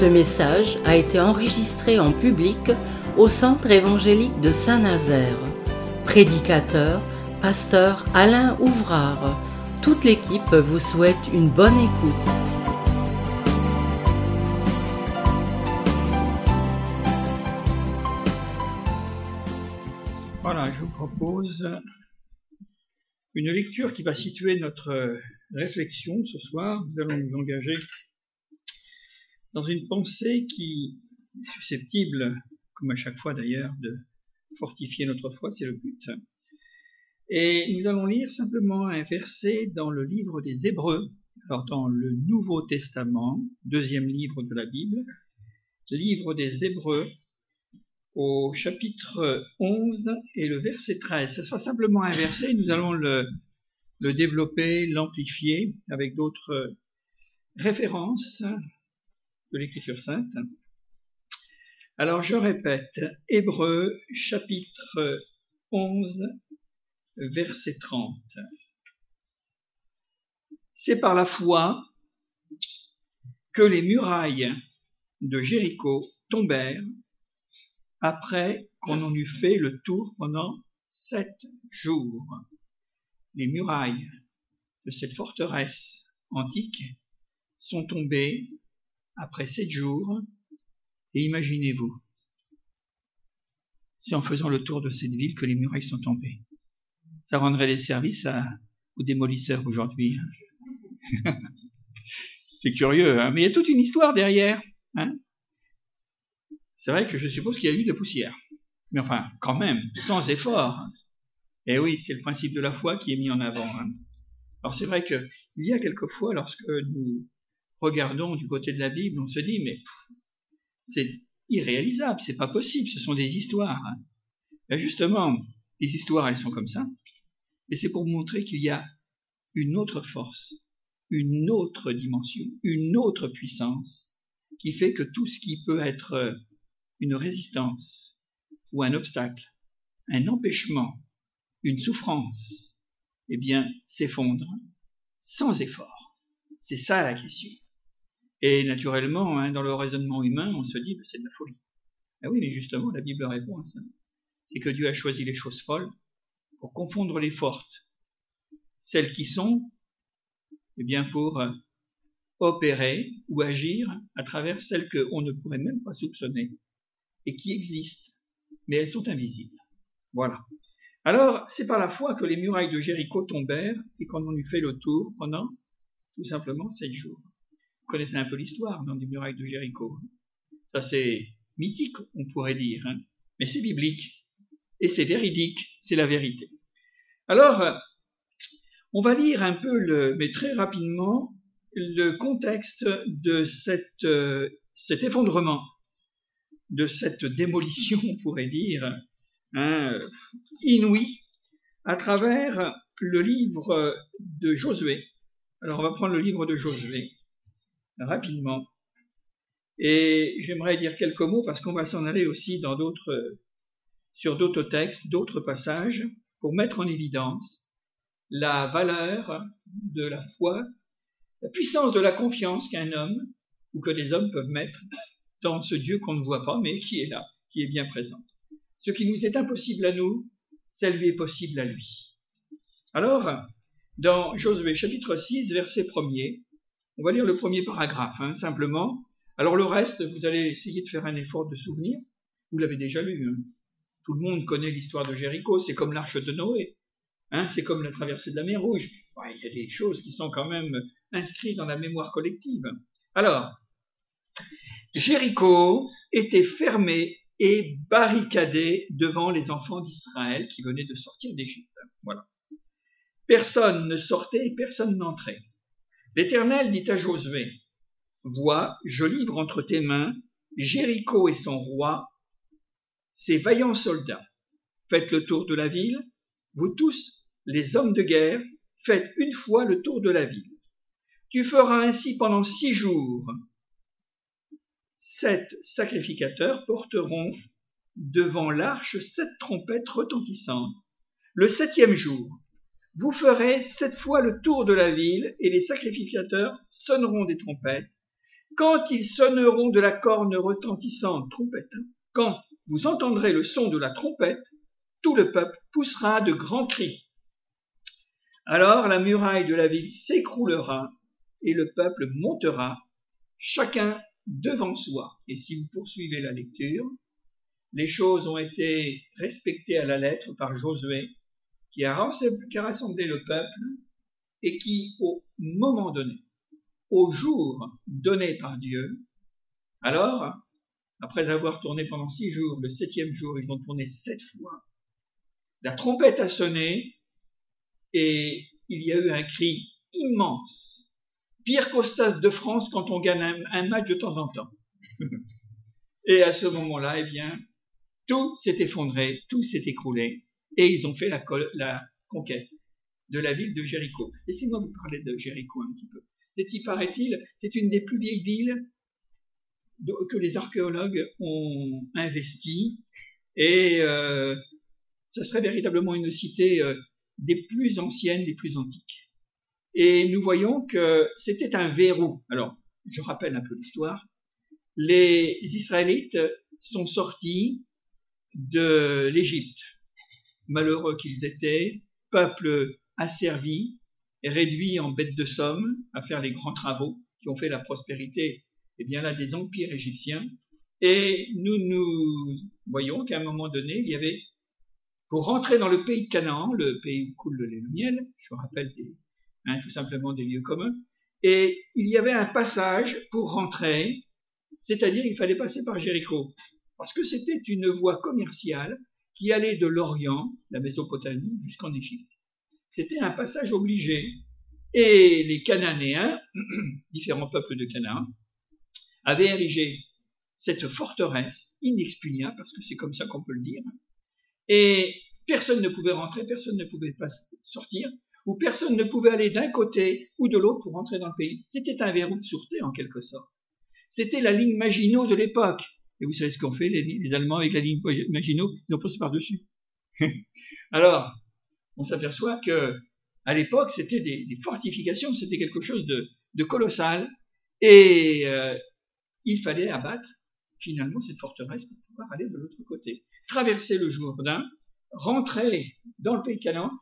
Ce message a été enregistré en public au Centre évangélique de Saint-Nazaire. Prédicateur, pasteur Alain Ouvrard. Toute l'équipe vous souhaite une bonne écoute. Voilà, je vous propose une lecture qui va situer notre réflexion ce soir. Nous allons nous engager dans une pensée qui est susceptible, comme à chaque fois d'ailleurs, de fortifier notre foi, c'est le but. Et nous allons lire simplement un verset dans le livre des Hébreux, alors dans le Nouveau Testament, deuxième livre de la Bible, livre des Hébreux, au chapitre 11 et le verset 13. Ce sera simplement un verset, nous allons le développer, l'amplifier avec d'autres références de l'Écriture sainte. Alors je répète, Hébreux chapitre 11, verset 30. C'est par la foi que les murailles de Jéricho tombèrent après qu'on en eut fait le tour pendant 7 jours. Les murailles de cette forteresse antique sont tombées après 7 jours, et imaginez-vous, c'est en faisant le tour de cette ville que les murailles sont tombées. Ça rendrait des services aux démolisseurs aujourd'hui. C'est curieux, hein, mais il y a toute une histoire derrière. Hein. C'est vrai que je suppose qu'il y a eu de poussière. Mais enfin, quand même, sans effort. Et oui, c'est le principe de la foi qui est mis en avant. Hein. Alors c'est vrai qu'il y a quelquefois, lorsque nous regardons du côté de la Bible, on se dit, mais c'est irréalisable, c'est pas possible, ce sont des histoires. Hein. Et justement, les histoires, elles sont comme ça. Et c'est pour montrer qu'il y a une autre force, une autre dimension, une autre puissance, qui fait que tout ce qui peut être une résistance ou un obstacle, un empêchement, une souffrance, eh bien, s'effondre sans effort. C'est ça la question. Et naturellement, hein, dans le raisonnement humain, on se dit, c'est de la folie. Ah oui, mais justement, la Bible répond à ça. C'est que Dieu a choisi les choses folles pour confondre les fortes. Celles qui sont, eh bien, pour opérer ou agir à travers celles qu'on ne pourrait même pas soupçonner et qui existent, mais elles sont invisibles. Voilà. Alors, c'est par la foi que les murailles de Jéricho tombèrent et qu'on en eut fait le tour pendant tout simplement 7 jours. Vous connaissez un peu l'histoire dans les murailles de Jéricho. Ça, c'est mythique, on pourrait dire, hein, mais c'est biblique et c'est véridique, c'est la vérité. Alors, on va lire un peu, mais très rapidement, le contexte de cet effondrement, de cette démolition, on pourrait dire, hein, inouïe, à travers le livre de Josué. Alors, on va prendre le livre de Josué, rapidement. Et j'aimerais dire quelques mots, parce qu'on va s'en aller aussi sur d'autres textes, d'autres passages, pour mettre en évidence la valeur de la foi, la puissance de la confiance qu'un homme, ou que les hommes peuvent mettre dans ce Dieu qu'on ne voit pas, mais qui est là, qui est bien présent. Ce qui nous est impossible à nous, ça lui est possible à lui. Alors, dans Josué chapitre 6, verset 1er, on va lire le premier paragraphe, hein, simplement. Alors le reste, vous allez essayer de faire un effort de souvenir. Vous l'avez déjà lu. Hein. Tout le monde connaît l'histoire de Jéricho, c'est comme l'arche de Noé. Hein, c'est comme la traversée de la mer Rouge. Ouais, il y a des choses qui sont quand même inscrites dans la mémoire collective. Alors, Jéricho était fermé et barricadé devant les enfants d'Israël qui venaient de sortir d'Égypte. Voilà. Personne ne sortait et personne n'entrait. L'Éternel dit à Josué, « Vois, je livre entre tes mains Jéricho et son roi, ses vaillants soldats. Faites le tour de la ville, vous tous, les hommes de guerre, faites une fois le tour de la ville. Tu feras ainsi pendant 6 jours. 7 sacrificateurs porteront devant l'arche 7 trompettes retentissantes. Le 7e jour, vous ferez 7 fois le tour de la ville et les sacrificateurs sonneront des trompettes. quand ils sonneront de la corne retentissante, trompette, quand vous entendrez le son de la trompette, tout le peuple poussera de grands cris. Alors la muraille de la ville s'écroulera et le peuple montera, chacun devant soi. Et si vous poursuivez la lecture, les choses ont été respectées à la lettre par Josué, qui a rassemblé le peuple et qui, au moment donné, au jour donné par Dieu, alors, après avoir tourné pendant 6 jours, le 7e jour, ils ont tourné 7 fois, la trompette a sonné et il y a eu un cri immense, pire qu'au Stade de France quand on gagne un match de temps en temps. Et à ce moment-là, eh bien, tout s'est effondré, tout s'est écroulé, et ils ont fait la conquête de la ville de Jéricho. Laissez-moi vous parler de Jéricho un petit peu. Il paraît-il, c'est une des plus vieilles villes que les archéologues ont investies, et ce serait véritablement une cité des plus anciennes, des plus antiques. Et nous voyons que c'était un verrou. Alors, je rappelle un peu l'histoire. Les Israélites sont sortis de l'Égypte. Malheureux qu'ils étaient, peuple asservi, réduit en bêtes de somme à faire les grands travaux qui ont fait la prospérité, eh bien là, des empires égyptiens. Et nous voyons qu'à un moment donné, il y avait, pour rentrer dans le pays de Canaan, le pays où coule le lait et le miel, je vous rappelle tout simplement des lieux communs, et il y avait un passage pour rentrer, c'est-à-dire il fallait passer par Jéricho, parce que c'était une voie commerciale qui allait de l'Orient, la Mésopotamie, jusqu'en Égypte. C'était un passage obligé. Et les Cananéens, différents peuples de Canaan, avaient érigé cette forteresse inexpugnable, parce que c'est comme ça qu'on peut le dire, et personne ne pouvait rentrer, personne ne pouvait pas sortir, ou personne ne pouvait aller d'un côté ou de l'autre pour rentrer dans le pays. C'était un verrou de sûreté, en quelque sorte. C'était la ligne Maginot de l'époque. Et vous savez ce qu'ont fait les Allemands avec la ligne Maginot? Ils ont passé par-dessus. Alors, on s'aperçoit que à l'époque, c'était des fortifications, c'était quelque chose de colossal. Et il fallait abattre finalement cette forteresse pour pouvoir aller de l'autre côté. Traverser le Jourdain, rentrer dans le pays de Canaan,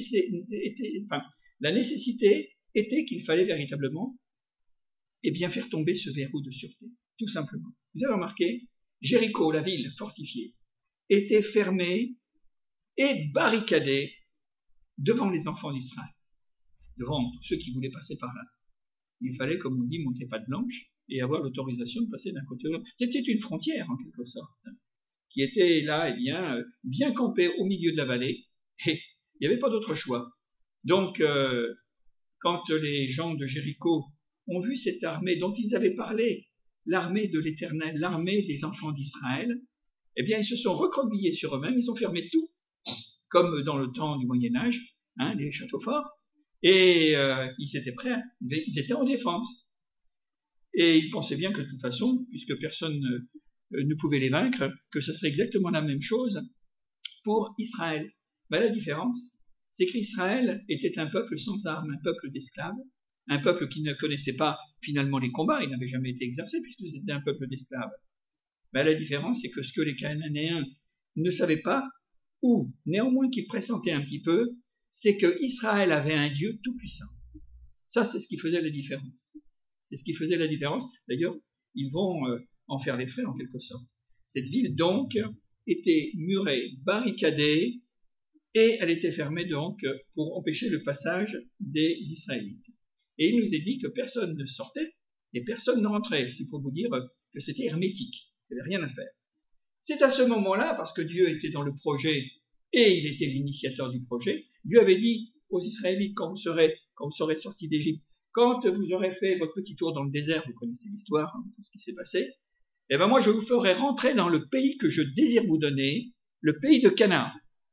la nécessité était qu'il fallait véritablement faire tomber ce verrou de sûreté, tout simplement. Vous avez remarqué, Jéricho, la ville fortifiée, était fermée et barricadée devant les enfants d'Israël, devant ceux qui voulaient passer par là. Il fallait, comme on dit, monter patte blanche et avoir l'autorisation de passer d'un côté à l'autre. C'était une frontière, en quelque sorte, qui était là, bien campée au milieu de la vallée, et il n'y avait pas d'autre choix. Donc, quand les gens de Jéricho ont vu cette armée dont ils avaient parlé, l'armée de l'Éternel, l'armée des enfants d'Israël, eh bien, ils se sont recroquevillés sur eux-mêmes, ils ont fermé tout, comme dans le temps du Moyen-Âge, les châteaux forts, et ils étaient prêts, ils étaient en défense. Et ils pensaient bien que de toute façon, puisque personne ne pouvait les vaincre, que ce serait exactement la même chose pour Israël. Ben, la différence, c'est qu'Israël était un peuple sans armes, un peuple d'esclaves, un peuple qui ne connaissait pas finalement les combats, il n'avait jamais été exercé puisque c'était un peuple d'esclaves. Ben, la différence, c'est que ce que les Cananéens ne savaient pas, ou néanmoins qu'ils pressentaient un petit peu, c'est que Israël avait un Dieu tout-puissant. Ça, c'est ce qui faisait la différence. C'est ce qui faisait la différence. D'ailleurs, ils vont en faire les frais en quelque sorte. Cette ville, donc, était murée, barricadée, et elle était fermée donc pour empêcher le passage des Israélites. Et il nous est dit que personne ne sortait et personne ne rentrait. C'est pour vous dire que c'était hermétique. Il n'y avait rien à faire. C'est à ce moment-là, parce que Dieu était dans le projet et il était l'initiateur du projet, Dieu avait dit aux Israélites, quand vous serez sortis d'Égypte, quand vous aurez fait votre petit tour dans le désert, vous connaissez l'histoire, tout ce qui s'est passé, eh ben moi je vous ferai rentrer dans le pays que je désire vous donner, le pays de Canaan.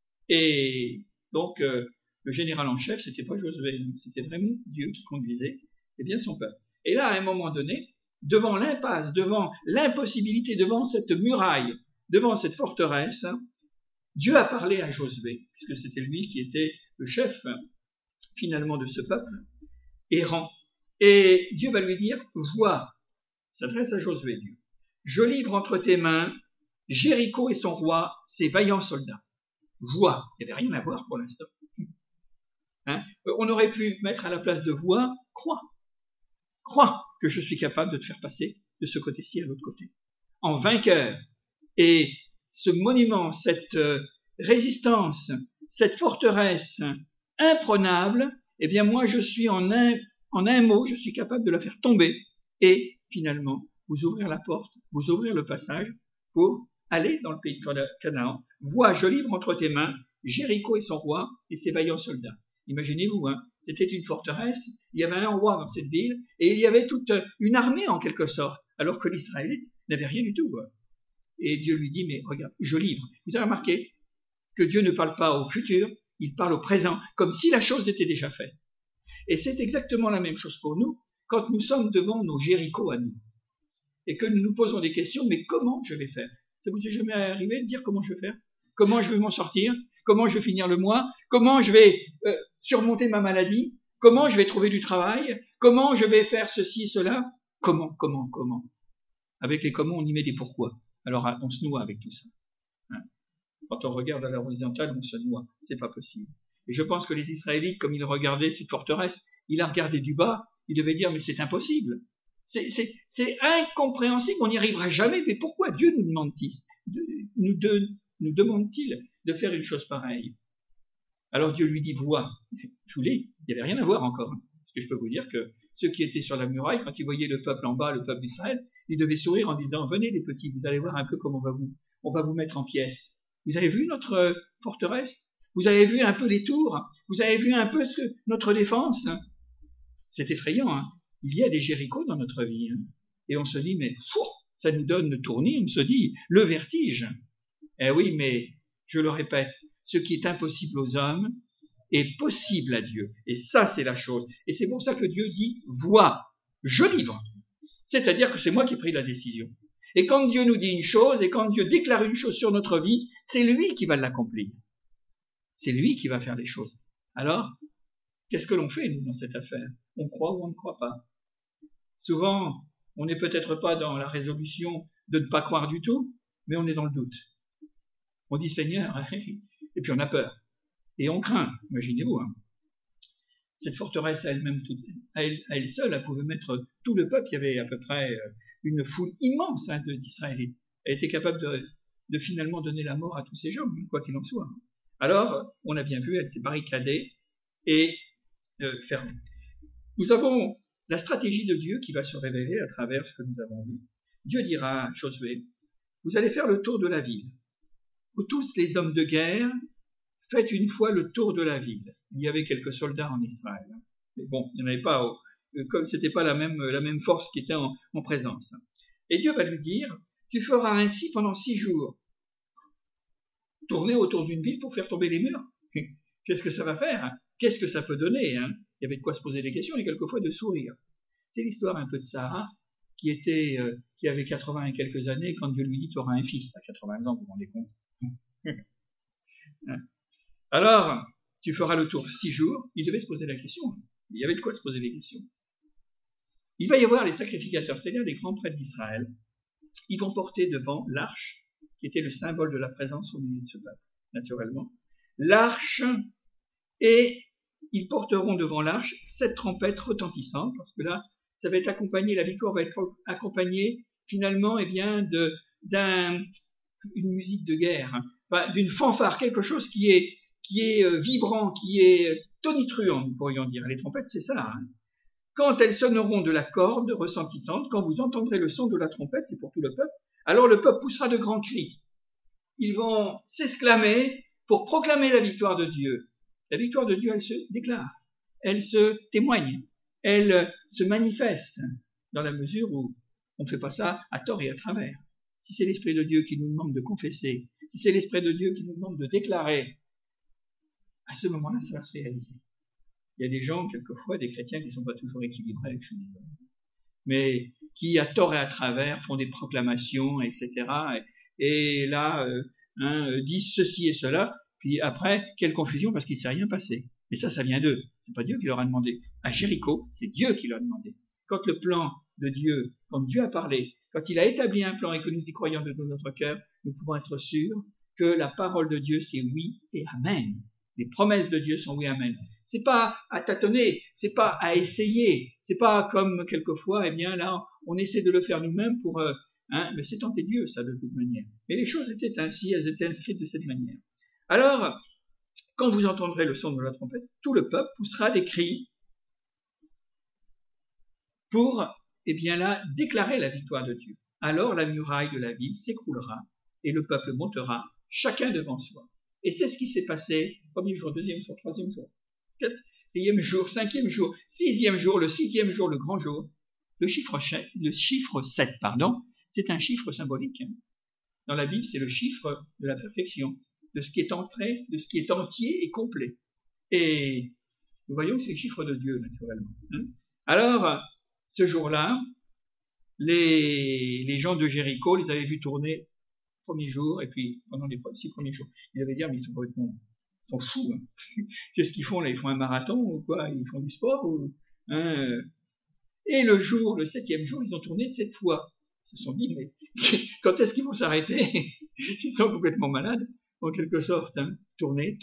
Et donc le général en chef, c'était pas Josué, c'était vraiment Dieu qui conduisait son peuple. Et là, à un moment donné, devant l'impasse, devant l'impossibilité, devant cette muraille, devant cette forteresse, Dieu a parlé à Josué, puisque c'était lui qui était le chef finalement de ce peuple errant. Et Dieu va lui dire, vois, s'adresse à Josué, Dieu. Je livre entre tes mains Jéricho et son roi, ses vaillants soldats. Voix, il n'y avait rien à voir pour l'instant. Hein? On aurait pu mettre à la place de voix, croix. Crois que je suis capable de te faire passer de ce côté-ci à l'autre côté. En vainqueur. Et ce monument, cette résistance, cette forteresse imprenable, eh bien moi je suis en un mot, je suis capable de la faire tomber et finalement vous ouvrir la porte, vous ouvrir le passage pour aller dans le pays de Canaan. Vois, je livre entre tes mains Jéricho et son roi et ses vaillants soldats. Imaginez-vous, hein, c'était une forteresse, il y avait un roi dans cette ville et il y avait toute une armée en quelque sorte, alors que l'Israélite n'avait rien du tout. Et Dieu lui dit, mais regarde, je livre. Vous avez remarqué que Dieu ne parle pas au futur, il parle au présent, comme si la chose était déjà faite. Et c'est exactement la même chose pour nous, quand nous sommes devant nos Jéricho à nous, et que nous nous posons des questions, mais comment je vais faire? Ça vous est jamais arrivé de dire comment je vais faire? Comment je vais m'en sortir? Comment je vais finir le mois? Comment je vais surmonter ma maladie? Comment je vais trouver du travail? Comment je vais faire ceci, cela? Comment? Avec les comment, on y met des pourquoi. Alors on se noie avec tout ça. Hein? Quand on regarde à l'horizontale, on se noie. C'est pas possible. Et je pense que les Israélites, comme ils regardaient cette forteresse, ils la regardaient du bas, ils devaient dire, mais c'est impossible. C'est incompréhensible, on n'y arrivera jamais. Mais pourquoi Dieu nous demande-t-il de faire une chose pareille? Alors Dieu lui dit, vois. Je vous l'ai, il n'y avait rien à voir encore. Parce que je peux vous dire que ceux qui étaient sur la muraille, quand ils voyaient le peuple en bas, le peuple d'Israël, ils devaient sourire en disant, venez les petits, vous allez voir un peu comment on va vous mettre en pièces. Vous avez vu notre forteresse? Vous avez vu un peu les tours? Vous avez vu un peu notre défense? C'est effrayant, hein? Il y a des Jéricho dans notre vie. Hein? Et on se dit, mais ça nous donne le tournis, on se dit, le vertige. Eh oui, mais je le répète, ce qui est impossible aux hommes est possible à Dieu. Et ça, c'est la chose. Et c'est pour ça que Dieu dit, vois, je livre. C'est-à-dire que c'est moi qui ai pris la décision. Et quand Dieu nous dit une chose, et quand Dieu déclare une chose sur notre vie, c'est lui qui va l'accomplir. C'est lui qui va faire les choses. Alors, qu'est-ce que l'on fait, nous, dans cette affaire? On croit ou on ne croit pas? Souvent, on n'est peut-être pas dans la résolution de ne pas croire du tout, mais on est dans le doute. On dit Seigneur, et puis on a peur. Et on craint, imaginez-vous. Hein. Cette forteresse à elle-même, à elle seule, elle pouvait mettre tout le peuple. Il y avait à peu près une foule immense d'Israélites. Elle était capable de finalement donner la mort à tous ces gens, quoi qu'il en soit. Alors, on a bien vu, elle était barricadée et fermée. Nous avons la stratégie de Dieu qui va se révéler à travers ce que nous avons vu. Dieu dira à Josué, vous allez faire le tour de la ville. Vous tous les hommes de guerre, faites une fois le tour de la ville. Il y avait quelques soldats en Israël. Mais bon, il n'y en avait pas, comme c'était pas la même force qui était en présence. Et Dieu va lui dire, tu feras ainsi pendant 6 jours. Tourner autour d'une ville pour faire tomber les murs. Qu'est-ce que ça va faire? Qu'est-ce que ça peut donner? Hein? Il y avait de quoi se poser des questions et quelquefois de sourire. C'est l'histoire un peu de Sarah, qui avait 80 et quelques années, quand Dieu lui dit, tu auras un fils. À 80 ans, vous vous rendez compte? Alors, tu feras le tour 6 jours. Il devait se poser la question. Il y avait de quoi se poser des questions. Il va y avoir les sacrificateurs, c'est-à-dire les grands prêtres d'Israël. Ils vont porter devant l'arche, qui était le symbole de la présence au milieu de ce peuple, naturellement. L'arche, et ils porteront devant l'arche 7 trompettes retentissantes, parce que là, ça va être accompagné, la victoire va être accompagnée, finalement, eh bien, d'une musique de guerre, hein, d'une fanfare, quelque chose qui est vibrant, qui est tonitruant, nous pourrions dire. Les trompettes, c'est ça. Hein. Quand elles sonneront de la corde retentissante, quand vous entendrez le son de la trompette, c'est pour tout le peuple, alors le peuple poussera de grands cris. Ils vont s'exclamer pour proclamer la victoire de Dieu. La victoire de Dieu, elle se déclare, elle se témoigne, elle se manifeste, dans la mesure où on ne fait pas ça à tort et à travers. Si c'est l'Esprit de Dieu qui nous demande de confesser, si c'est l'Esprit de Dieu qui nous demande de déclarer, à ce moment-là, ça va se réaliser. Il y a des gens, quelquefois, des chrétiens qui ne sont pas toujours équilibrés, je suis désolé, mais qui, à tort et à travers, font des proclamations, etc. Et là, disent ceci et cela, puis après, quelle confusion, parce qu'il ne s'est rien passé. Mais ça vient d'eux. C'est pas Dieu qui leur a demandé. À Jéricho, c'est Dieu qui leur a demandé. Quand le plan de Dieu, quand Dieu a parlé, quand il a établi un plan et que nous y croyons de tout notre cœur, nous pouvons être sûrs que la parole de Dieu, c'est oui et amen. Les promesses de Dieu sont oui, amen. C'est pas à tâtonner, c'est pas à essayer, c'est pas comme quelquefois, eh bien là, on essaie de le faire nous-mêmes pour, mais c'est tenter Dieu, ça, de toute manière. Mais les choses étaient ainsi, elles étaient inscrites de cette manière. Alors, quand vous entendrez le son de la trompette, tout le peuple poussera des cris pour, eh bien là, déclarer la victoire de Dieu. Alors la muraille de la ville s'écroulera et le peuple montera, chacun devant soi. Et c'est ce qui s'est passé, premier jour, deuxième jour, troisième jour, quatrième jour, cinquième jour, sixième jour, le sixième jour, le grand jour. Le chiffre 7, c'est un chiffre symbolique. Dans la Bible, c'est le chiffre de la perfection, de ce qui est entré, de ce qui est entier et complet. Et nous voyons que c'est le chiffre de Dieu, naturellement. Alors, ce jour-là, les gens de Jéricho les avaient vus tourner premier jour, et puis pendant les 6 premiers jours, ils avaient dit, mais ils sont fous. Qu'est-ce qu'ils font là? Ils font un marathon ou quoi? Ils font du sport ou, Et le 7e jour, ils ont tourné 7 fois. Ils se sont dit, mais quand est-ce qu'ils vont s'arrêter? Ils sont complètement malades, en quelque sorte. Tourner.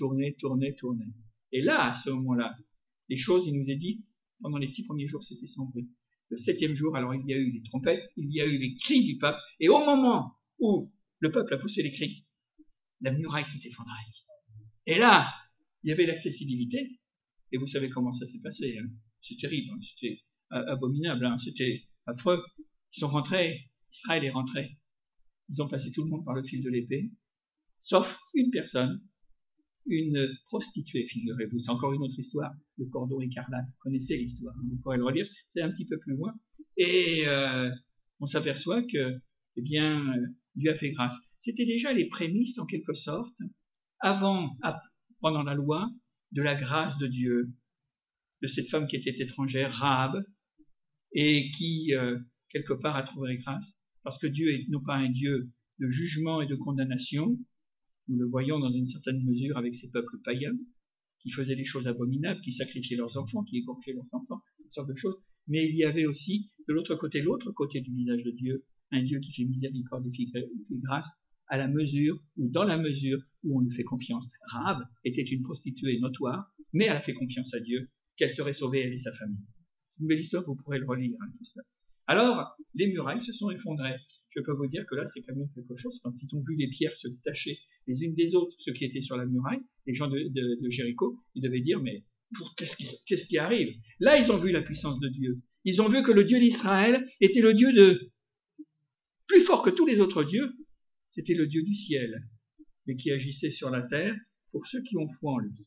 Et là, à ce moment-là, les choses, il nous est dit, pendant les 6 premiers jours, c'était sans bruit. Le 7e jour, alors il y a eu les trompettes, il y a eu les cris du peuple, et au moment où le peuple a poussé les cris, la muraille s'est effondrée. Et là, il y avait l'accessibilité, et vous savez comment ça s'est passé. C'est terrible, c'était abominable, c'était affreux. Ils sont rentrés, Israël est rentré. Ils ont passé tout le monde par le fil de l'épée, sauf une personne, une prostituée, figurez-vous. C'est encore une autre histoire, le cordon écarlate. Vous connaissez l'histoire, vous pourrez le relire, c'est un petit peu plus loin. Et on s'aperçoit que, eh bien, Dieu a fait grâce. C'était déjà les prémices, en quelque sorte, pendant la loi, de la grâce de Dieu, de cette femme qui était étrangère, Rahab, et qui, quelque part, a trouvé grâce, parce que Dieu est non pas un Dieu de jugement et de condamnation. Nous le voyons dans une certaine mesure avec ces peuples païens, qui faisaient des choses abominables, qui sacrifiaient leurs enfants, qui égorgeaient leurs enfants, toutes sortes de choses. Mais il y avait aussi, de l'autre côté du visage de Dieu, un Dieu qui fait miséricorde et fait grâce à la mesure, ou dans la mesure où on lui fait confiance. Rahab était une prostituée notoire, mais elle a fait confiance à Dieu, qu'elle serait sauvée, elle et sa famille. C'est une belle histoire, vous pourrez le relire, tout ça. Alors, les murailles se sont effondrées. Je peux vous dire que là, c'est quand même quelque chose. Quand ils ont vu les pierres se détacher les unes des autres, ceux qui étaient sur la muraille, les gens de Jéricho, ils devaient dire, mais qu'est-ce qui arrive? Là, ils ont vu la puissance de Dieu. Ils ont vu que le Dieu d'Israël était le Dieu plus fort que tous les autres dieux. C'était le Dieu du ciel, mais qui agissait sur la terre pour ceux qui ont foi en lui.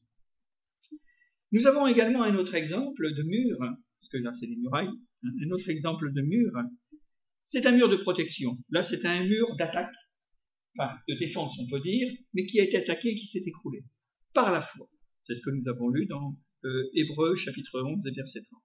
Nous avons également un autre exemple de mur, parce que là, c'est des murailles. Un autre exemple de mur, c'est un mur de protection. Là, c'est un mur d'attaque, enfin de défense, on peut dire, mais qui a été attaqué et qui s'est écroulé par la foi. C'est ce que nous avons lu dans Hébreux, chapitre 11, et verset 30.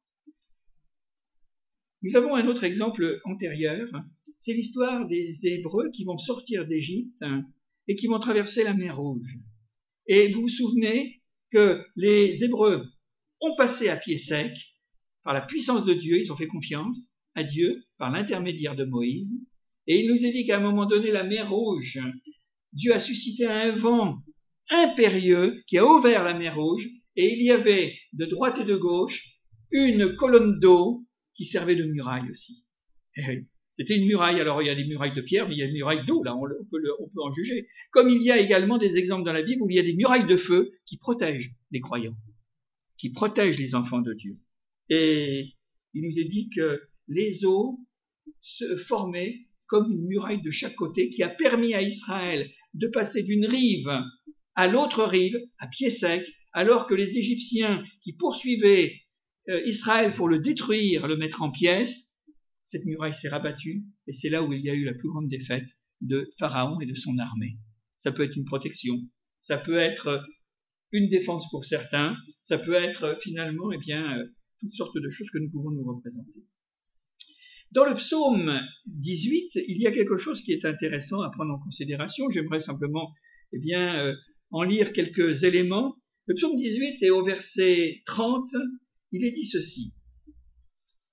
Nous avons un autre exemple antérieur, c'est l'histoire des Hébreux qui vont sortir d'Égypte et qui vont traverser la mer Rouge. Et vous vous souvenez que les Hébreux ont passé à pied sec, par la puissance de Dieu, ils ont fait confiance à Dieu par l'intermédiaire de Moïse, et il nous est dit qu'à un moment donné, la mer Rouge, Dieu a suscité un vent impérieux qui a ouvert la mer Rouge, et il y avait de droite et de gauche une colonne d'eau qui servait de muraille aussi. C'était une muraille, alors il y a des murailles de pierre, mais il y a des murailles d'eau, là, on peut en juger. Comme il y a également des exemples dans la Bible où il y a des murailles de feu qui protègent les croyants, qui protègent les enfants de Dieu. Et il nous est dit que les eaux se formaient comme une muraille de chaque côté qui a permis à Israël de passer d'une rive à l'autre rive, à pied sec, alors que les Égyptiens qui poursuivaient Israël pour le détruire, le mettre en pièces, cette muraille s'est rabattue et c'est là où il y a eu la plus grande défaite de Pharaon et de son armée. Ça peut être une protection, ça peut être une défense pour certains, ça peut être finalement, toutes sortes de choses que nous pouvons nous représenter. Dans le psaume 18, il y a quelque chose qui est intéressant à prendre en considération. J'aimerais simplement en lire quelques éléments. Le psaume 18 est au verset 30, il est dit ceci.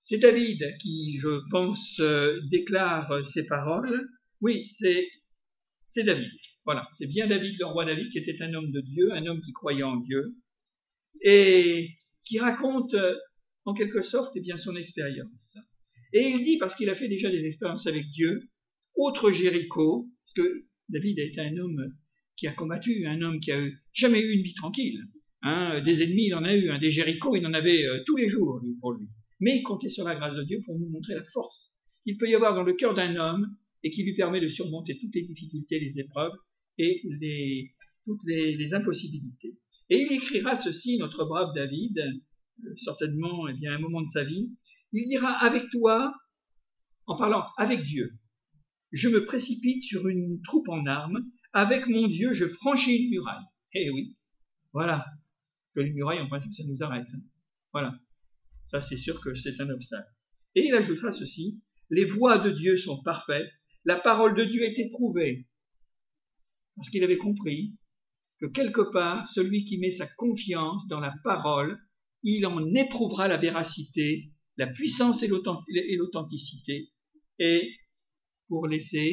C'est David qui, je pense, déclare ces paroles. Oui, c'est David. Voilà, c'est bien David, le roi David, qui était un homme de Dieu, un homme qui croyait en Dieu, et qui raconte, en quelque sorte, eh bien, son expérience. Et il dit, parce qu'il a fait déjà des expériences avec Dieu, autre Jéricho, parce que David a été un homme qui a combattu, un homme qui a jamais eu une vie tranquille. Des ennemis, il en a eu, des Jéricho, il en avait tous les jours pour lui. Mais il comptait sur la grâce de Dieu pour nous montrer la force qu'il peut y avoir dans le cœur d'un homme et qui lui permet de surmonter toutes les difficultés, les épreuves et toutes les impossibilités. Et il écrira ceci, notre brave David, certainement, eh bien, à un moment de sa vie, il dira, avec toi, en parlant avec Dieu, je me précipite sur une troupe en armes, avec mon Dieu, je franchis une muraille. Eh oui, voilà. Parce que les murailles, en principe, ça nous arrête. Voilà. Ça, c'est sûr que c'est un obstacle. Et il ajoutera ceci, les voies de Dieu sont parfaites, la parole de Dieu est éprouvée. Parce qu'il avait compris que quelque part, celui qui met sa confiance dans la parole, il en éprouvera la véracité, la puissance et l'authenticité, et pour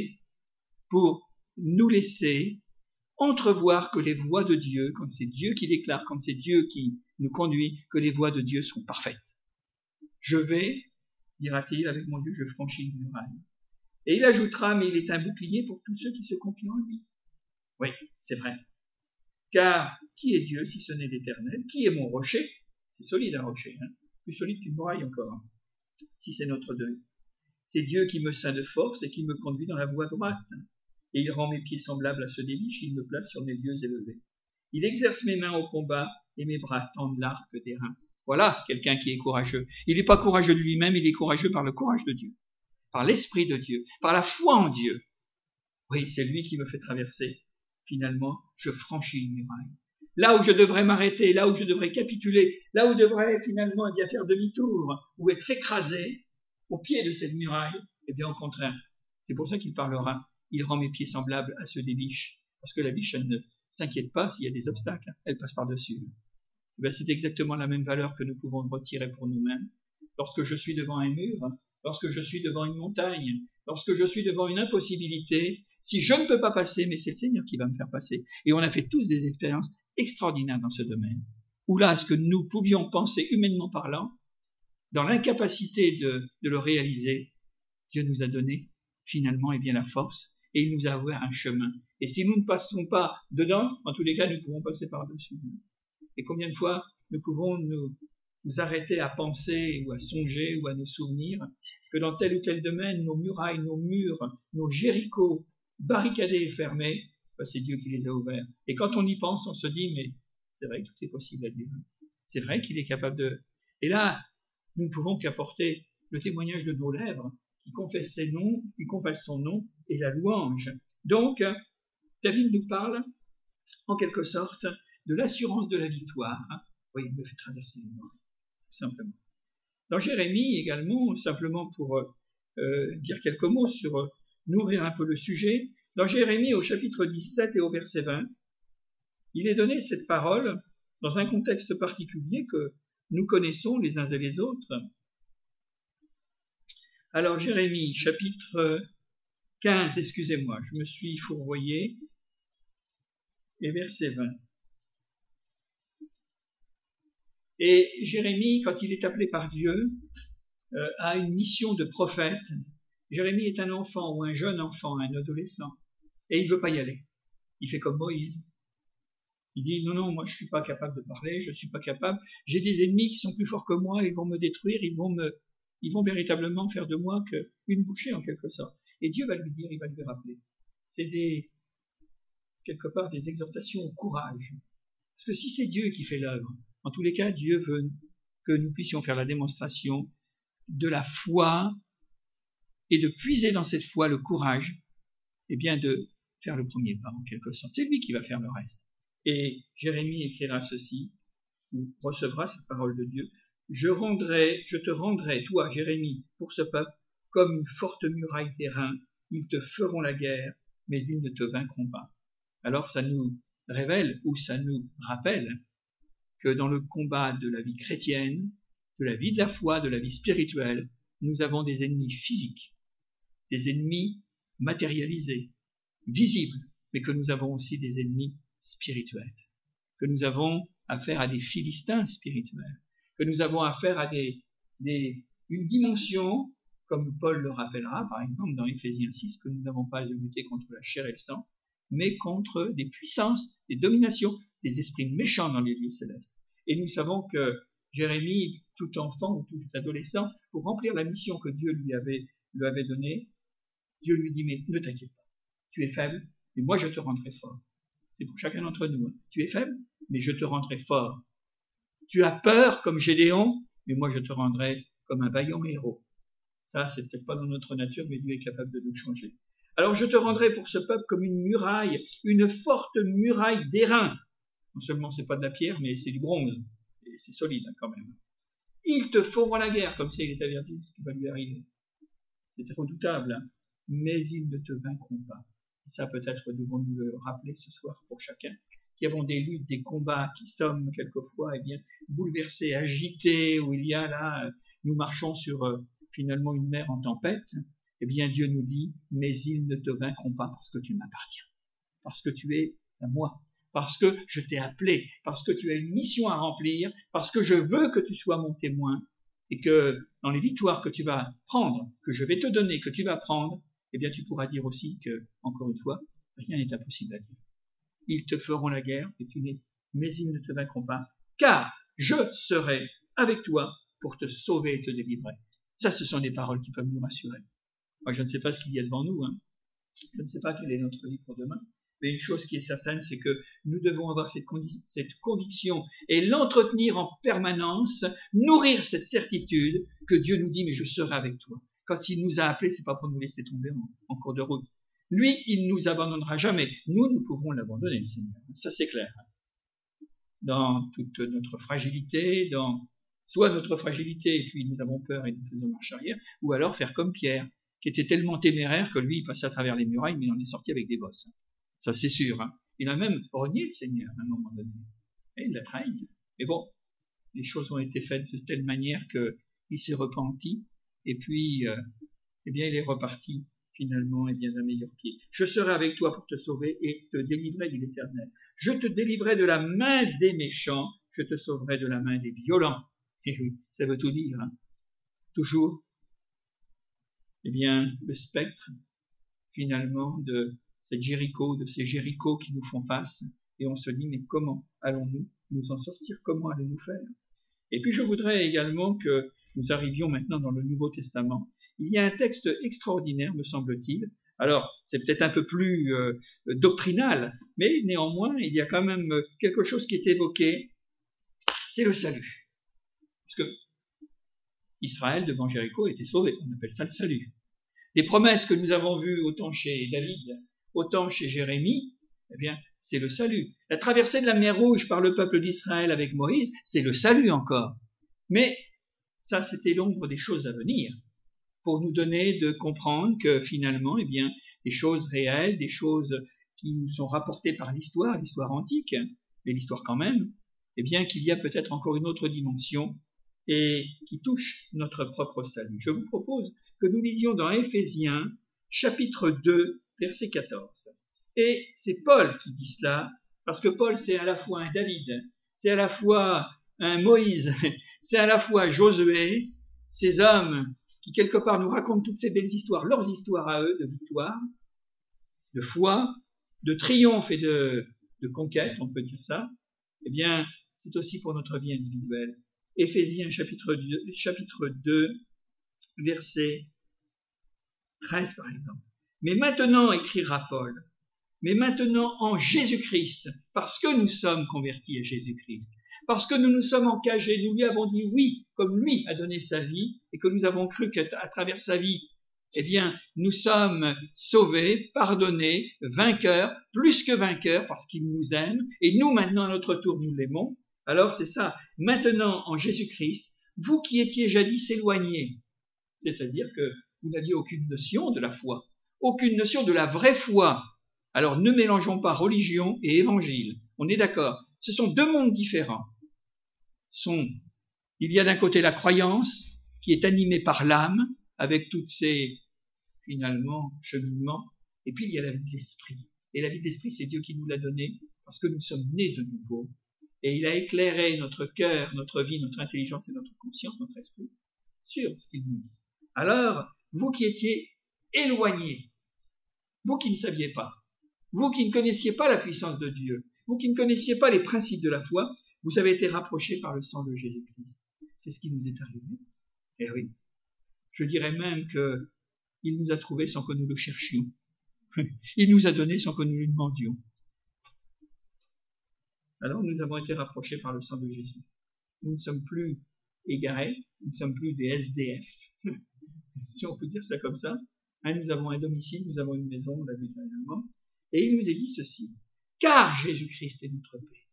nous laisser entrevoir que les voies de Dieu, quand c'est Dieu qui déclare, quand c'est Dieu qui nous conduit, que les voies de Dieu sont parfaites. Je vais, dira-t-il, avec mon Dieu, je franchis une muraille. Et il ajoutera, mais il est un bouclier pour tous ceux qui se confient en lui. Oui, c'est vrai. Car qui est Dieu si ce n'est l'Éternel? Qui est mon rocher? C'est solide un rocher, plus solide qu'une muraille encore, si c'est notre Dieu. C'est Dieu qui me ceint de force et qui me conduit dans la voie droite. Et il rend mes pieds semblables à ceux des biches, il me place sur mes lieux élevés. Il exerce mes mains au combat et mes bras tendent l'arc d'airain. Voilà quelqu'un qui est courageux. Il n'est pas courageux de lui-même, il est courageux par le courage de Dieu, par l'Esprit de Dieu, par la foi en Dieu. Oui, c'est lui qui me fait traverser. Finalement, je franchis une muraille. Là où je devrais m'arrêter, là où je devrais capituler, là où je devrais finalement eh bien, faire demi-tour ou être écrasé au pied de cette muraille, eh bien au contraire. C'est pour ça qu'il parlera. Il rend mes pieds semblables à ceux des biches. Parce que la biche, elle ne s'inquiète pas s'il y a des obstacles. Elle passe par-dessus. Eh bien, c'est exactement la même valeur que nous pouvons retirer pour nous-mêmes. Lorsque je suis devant un mur, lorsque je suis devant une montagne, lorsque je suis devant une impossibilité, si je ne peux pas passer, mais c'est le Seigneur qui va me faire passer. Et on a fait tous des expériences extraordinaires dans ce domaine. Où là, ce que nous pouvions penser humainement parlant, dans l'incapacité de le réaliser, Dieu nous a donné finalement eh bien, la force et il nous a ouvert un chemin. Et si nous ne passons pas dedans, en tous les cas, nous pouvons passer par-dessus. Et combien de fois nous pouvons nous arrêter à penser ou à songer ou à nous souvenir que dans tel ou tel domaine, nos murailles, nos murs, nos Jérichos barricadés et fermés, ben c'est Dieu qui les a ouverts. Et quand on y pense, on se dit, mais c'est vrai que tout est possible à Dieu. C'est vrai qu'il est capable de... Et là, nous ne pouvons qu'apporter le témoignage de nos lèvres qui confessent son nom et la louange. Donc, David nous parle, en quelque sorte, de l'assurance de la victoire. Oui, il me fait traverser les morts, tout simplement. Dans Jérémie également, simplement pour dire quelques mots sur nourrir un peu le sujet, dans Jérémie au chapitre 17 et au verset 20, il est donné cette parole dans un contexte particulier que nous connaissons les uns et les autres. Alors Jérémie, chapitre 15, excusez-moi, je me suis fourvoyé, et verset 20. Et Jérémie, quand il est appelé par Dieu, a une mission de prophète. Jérémie est un enfant ou un jeune enfant, un adolescent, et il ne veut pas y aller. Il fait comme Moïse. Il dit, non, moi je suis pas capable de parler, je suis pas capable, j'ai des ennemis qui sont plus forts que moi, ils vont me détruire, ils vont véritablement faire de moi qu'une bouchée en quelque sorte. Et Dieu va lui dire, il va lui rappeler. C'est quelque part des exhortations au courage. Parce que si c'est Dieu qui fait l'œuvre, en tous les cas, Dieu veut que nous puissions faire la démonstration de la foi et de puiser dans cette foi le courage, et bien de faire le premier pas en quelque sorte. C'est lui qui va faire le reste. Et Jérémie écrira ceci, ou recevra cette parole de Dieu. Je te rendrai, toi, Jérémie, pour ce peuple, comme une forte muraille d'airain. Ils te feront la guerre, mais ils ne te vaincront pas. Alors ça nous révèle, ou ça nous rappelle, que dans le combat de la vie chrétienne, de la vie de la foi, de la vie spirituelle, nous avons des ennemis physiques, des ennemis matérialisés, visibles, mais que nous avons aussi des ennemis spirituels, que nous avons affaire à des Philistins spirituels, que nous avons affaire à une dimension, comme Paul le rappellera, par exemple, dans Éphésiens 6, que nous n'avons pas à lutter contre la chair et le sang, mais contre des puissances, des dominations, des esprits méchants dans les lieux célestes. Et nous savons que Jérémie, tout enfant ou tout adolescent, pour remplir la mission que Dieu lui avait donnée, Dieu lui dit, mais ne t'inquiète pas, tu es faible, mais moi je te rendrai fort. C'est pour chacun d'entre nous. Hein. Tu es faible, mais je te rendrai fort. Tu as peur comme Gédéon, mais moi je te rendrai comme un vaillant héros. Ça, c'est peut-être pas dans notre nature, mais Dieu est capable de nous changer. Alors je te rendrai pour ce peuple comme une muraille, une forte muraille d'airain. Non seulement c'est pas de la pierre, mais c'est du bronze. Et c'est solide hein, quand même. Ils te feront la guerre, comme s'il est averti de ce qui va lui arriver. C'est redoutable, hein, mais ils ne te vaincront pas. Et ça peut-être devons-nous le rappeler ce soir pour chacun, qui avons des luttes, des combats, qui sommes quelquefois bouleversés, agités, où il y a là, nous marchons sur finalement une mer en tempête. Eh bien Dieu nous dit, mais ils ne te vaincront pas parce que tu m'appartiens, parce que tu es à moi, parce que je t'ai appelé, parce que tu as une mission à remplir, parce que je veux que tu sois mon témoin, et que dans les victoires que tu vas prendre, que je vais te donner, que tu vas prendre, eh bien tu pourras dire aussi que, encore une fois, rien n'est impossible à Dieu. Ils te feront la guerre, mais ils ne te vaincront pas, car je serai avec toi pour te sauver et te délivrer. Ça, ce sont des paroles qui peuvent nous rassurer. Moi, je ne sais pas ce qu'il y a devant nous, hein. Je ne sais pas quel est notre vie pour demain. Mais une chose qui est certaine, c'est que nous devons avoir cette conviction et l'entretenir en permanence, nourrir cette certitude que Dieu nous dit, mais je serai avec toi. Quand il nous a appelés, c'est pas pour nous laisser tomber en cours de route. Lui, il nous abandonnera jamais. Nous pouvons l'abandonner, le Seigneur. Ça, c'est clair. Dans toute notre fragilité, soit notre fragilité et puis nous avons peur et nous faisons marche arrière, ou alors faire comme Pierre, qui était tellement téméraire que lui, il passait à travers les murailles, mais il en est sorti avec des bosses. Ça, c'est sûr. Hein. Il a même renié le Seigneur à un moment donné. Et il l'a trahi. Mais bon, les choses ont été faites de telle manière qu'il s'est repenti, et puis, eh bien, il est reparti finalement, eh bien, d'un meilleur pied. Je serai avec toi pour te sauver et te délivrer, dit l'Éternel. Je te délivrerai de la main des méchants, je te sauverai de la main des violents. Et oui, ça veut tout dire. Hein. Toujours, eh bien, le spectre, finalement, de cette Jéricho, de ces Jérichos qui nous font face, et on se dit, mais comment allons-nous nous en sortir? Comment allons-nous faire? Et puis je voudrais également que nous arrivions maintenant dans le Nouveau Testament. Il y a un texte extraordinaire, me semble-t-il. Alors, c'est peut-être un peu plus doctrinal, mais néanmoins, il y a quand même quelque chose qui est évoqué, c'est le salut. Parce que Israël, devant Jéricho, était sauvé. On appelle ça le salut. Les promesses que nous avons vues autant chez David, autant chez Jérémie, eh bien, c'est le salut. La traversée de la mer Rouge par le peuple d'Israël avec Moïse, c'est le salut encore. Mais ça, c'était l'ombre des choses à venir, pour nous donner de comprendre que finalement, eh bien, des choses réelles, des choses qui nous sont rapportées par l'histoire antique, mais l'histoire quand même, eh bien, qu'il y a peut-être encore une autre dimension et qui touche notre propre salut. Je vous propose que nous lisions dans Éphésiens, chapitre 2, verset 14. Et c'est Paul qui dit cela, parce que Paul, c'est à la fois un David, c'est à la fois un Moïse, c'est à la fois Josué, ces hommes qui quelque part nous racontent toutes ces belles histoires, leurs histoires à eux de victoire, de foi, de triomphe et de conquête, on peut dire ça. Eh bien, c'est aussi pour notre vie individuelle. Éphésiens chapitre 2, verset 13 par exemple. Mais maintenant, écrira Paul, mais maintenant en Jésus-Christ, parce que nous sommes convertis à Jésus-Christ, parce que nous nous sommes engagés, nous lui avons dit oui, comme lui a donné sa vie, et que nous avons cru qu'à travers sa vie, eh bien, nous sommes sauvés, pardonnés, vainqueurs, plus que vainqueurs, parce qu'il nous aime, et nous maintenant à notre tour nous l'aimons. Alors c'est ça, maintenant en Jésus-Christ, vous qui étiez jadis éloignés, c'est-à-dire que vous n'aviez aucune notion de la foi, aucune notion de la vraie foi. Alors ne mélangeons pas religion et évangile, on est d'accord. Ce sont deux mondes différents. Ce sont Il y a d'un côté la croyance qui est animée par l'âme avec toutes ses, finalement, cheminements. Et puis il y a la vie de l'esprit. Et la vie de l'esprit, c'est Dieu qui nous l'a donnée parce que nous sommes nés de nouveau. Et il a éclairé notre cœur, notre vie, notre intelligence et notre conscience, notre esprit, sur ce qu'il nous dit. Alors, vous qui étiez éloignés, vous qui ne saviez pas, vous qui ne connaissiez pas la puissance de Dieu, vous qui ne connaissiez pas les principes de la foi, vous avez été rapprochés par le sang de Jésus-Christ. C'est ce qui nous est arrivé. Eh oui. Je dirais même qu'il nous a trouvés sans que nous le cherchions. Il nous a donné sans que nous lui demandions. Alors nous avons été rapprochés par le sang de Jésus. Nous ne sommes plus égarés, nous ne sommes plus des SDF. Si on peut dire ça comme ça. Nous avons un domicile, nous avons une maison, on l'a vu dernièrement. Et il nous est dit ceci. Car Jésus-Christ est notre paix.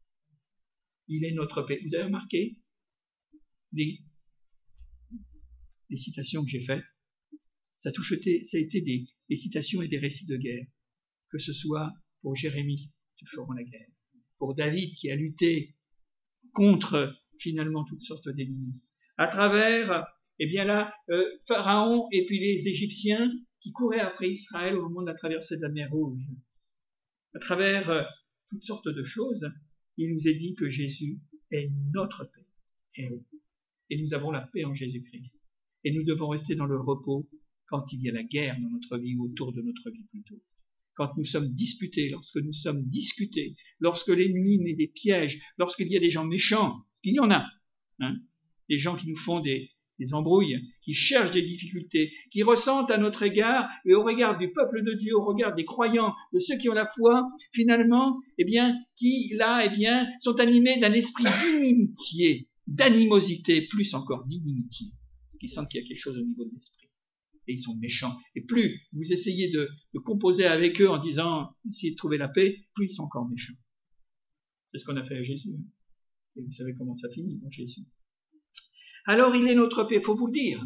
Il est notre paix. Vous avez remarqué les citations que j'ai faites? Ça a été des citations et des récits de guerre. Que ce soit pour Jérémie qui feront la guerre, pour David qui a lutté contre finalement toutes sortes d'ennemis. À travers, Pharaon et puis les Égyptiens qui couraient après Israël au moment de la traversée de la mer Rouge. À travers toutes sortes de choses, il nous est dit que Jésus est notre paix. Et nous avons la paix en Jésus-Christ. Et nous devons rester dans le repos quand il y a la guerre dans notre vie ou autour de notre vie plutôt. Quand nous sommes disputés, lorsque nous sommes discutés, lorsque l'ennemi met des pièges, lorsqu'il y a des gens méchants, parce qu'il y en a, des gens qui nous font des embrouilles, qui cherchent des difficultés, qui ressentent à notre égard et au regard du peuple de Dieu, au regard des croyants, de ceux qui ont la foi, finalement, qui sont animés d'un esprit d'inimitié, d'animosité, plus encore d'inimitié, parce qu'ils sentent qu'il y a quelque chose au niveau de l'esprit. Et ils sont méchants. Et plus vous essayez de composer avec eux en disant, essayez de trouver la paix, plus ils sont encore méchants. C'est ce qu'on a fait à Jésus. Et vous savez comment ça finit pour Jésus. Alors il est notre paix, faut vous le dire.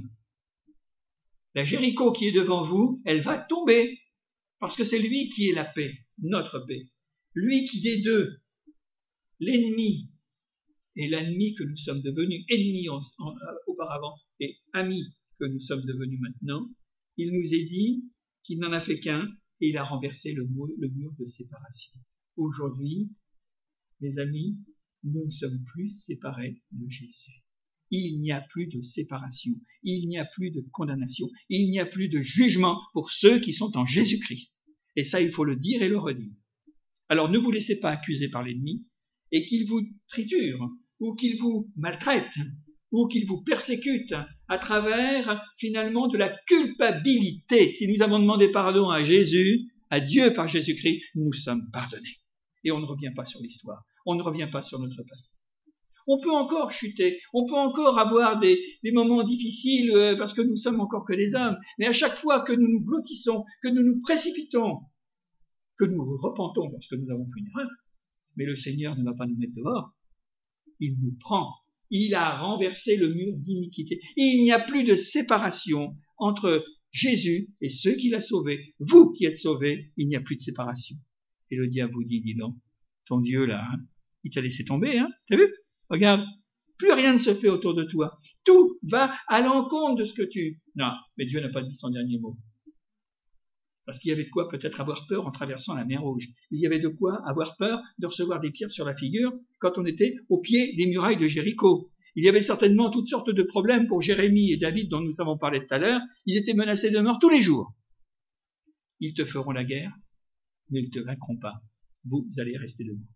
La Jéricho qui est devant vous, elle va tomber. Parce que c'est lui qui est la paix, notre paix. Lui qui des deux, l'ennemi et l'ennemi que nous sommes devenus, ennemis auparavant et amis que nous sommes devenus maintenant, il nous est dit qu'il n'en a fait qu'un et il a renversé le mur de séparation. Aujourd'hui, mes amis, nous ne sommes plus séparés de Jésus. Il n'y a plus de séparation, il n'y a plus de condamnation, il n'y a plus de jugement pour ceux qui sont en Jésus-Christ. Et ça, il faut le dire et le redire. Alors ne vous laissez pas accuser par l'ennemi et qu'il vous triture ou qu'il vous maltraite ou qu'il vous persécute à travers, finalement, de la culpabilité. Si nous avons demandé pardon à Jésus, à Dieu par Jésus-Christ, nous sommes pardonnés. Et on ne revient pas sur l'histoire. On ne revient pas sur notre passé. On peut encore chuter. On peut encore avoir des moments difficiles parce que nous sommes encore que des hommes. Mais à chaque fois que nous nous blottissons, que nous nous précipitons, que nous repentons parce que nous avons fait une erreur, mais le Seigneur ne va pas nous mettre dehors. Il nous prend. Il a renversé le mur d'iniquité. Il n'y a plus de séparation entre Jésus et ceux qu'il a sauvés. Vous qui êtes sauvés, il n'y a plus de séparation. Et le diable vous dit, dis donc, ton Dieu là, il t'a laissé tomber, t'as vu? Regarde, plus rien ne se fait autour de toi. Tout va à l'encontre de ce que tu... Non, mais Dieu n'a pas dit son dernier mot. Parce qu'il y avait de quoi peut-être avoir peur en traversant la mer Rouge. Il y avait de quoi avoir peur de recevoir des pierres sur la figure quand on était au pied des murailles de Jéricho. Il y avait certainement toutes sortes de problèmes pour Jérémie et David dont nous avons parlé tout à l'heure. Ils étaient menacés de mort tous les jours. Ils te feront la guerre, mais ils ne te vaincront pas. Vous allez rester debout.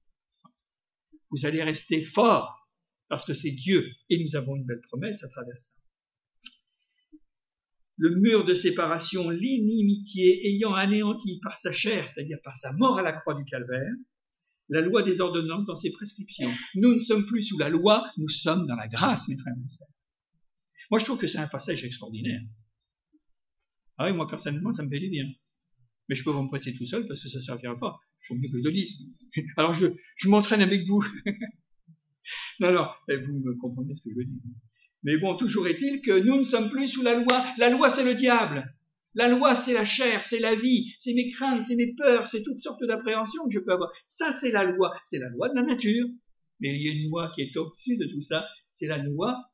Vous allez rester forts parce que c'est Dieu et nous avons une belle promesse à travers ça. Le mur de séparation, l'inimitié ayant anéanti par sa chair, c'est-à-dire par sa mort à la croix du Calvaire, la loi des ordonnances dans ses prescriptions. Nous ne sommes plus sous la loi, nous sommes dans la grâce, mes frères et sœurs. Moi, je trouve que c'est un passage extraordinaire. Ah oui, moi, personnellement, ça me fait du bien. Mais je peux vous me prêter tout seul parce que ça ne servira pas. Il faut mieux que je le lise. Alors, je m'entraîne avec vous. Non, vous me comprenez ce que je veux dire. Mais bon, toujours est-il que nous ne sommes plus sous la loi. La loi, c'est le diable. La loi, c'est la chair, c'est la vie, c'est mes craintes, c'est mes peurs, c'est toutes sortes d'appréhensions que je peux avoir. Ça, c'est la loi. C'est la loi de la nature. Mais il y a une loi qui est au-dessus de tout ça. C'est la loi